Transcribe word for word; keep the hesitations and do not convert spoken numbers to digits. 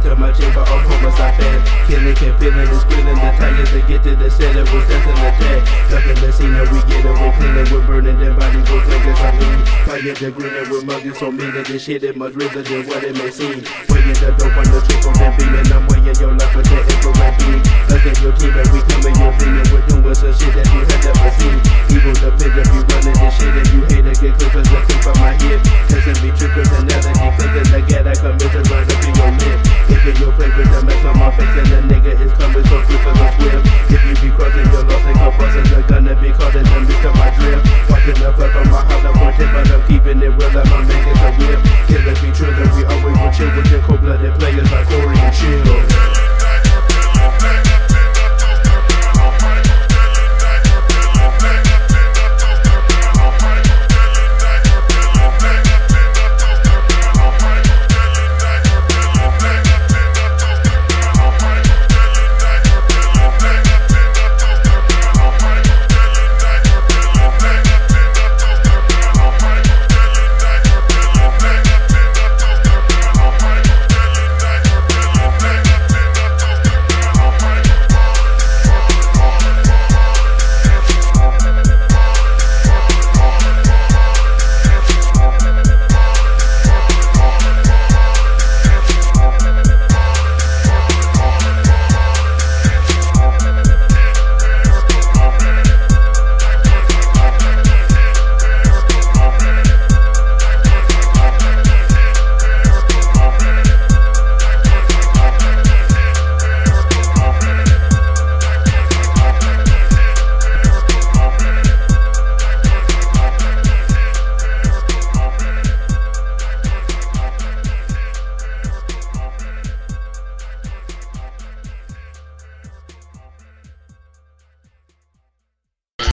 to my chamber of homicide fast. Killing, kept feeling and squealing the tires to get to the set. It was just an attack. Ducking the scene that we get it, we're cleaning, we're burning their body, we're flaking some lean. Fire the green and we're mugging so mean that this shit is much realer than what it may seem. Weighing the dope on the triple then beaming, I'm weighing your life with the infrared beam. Looking your team and we coming, you're dreaming, we're doing some shit that you had never seen. Evil the picture, be running this shit and you hate it, get clippers that keep on my hip. Testing me trippers and melody, clicking the gat, I come in to run up in your lip. Taking your plate with the mess on my face and the nigga is coming.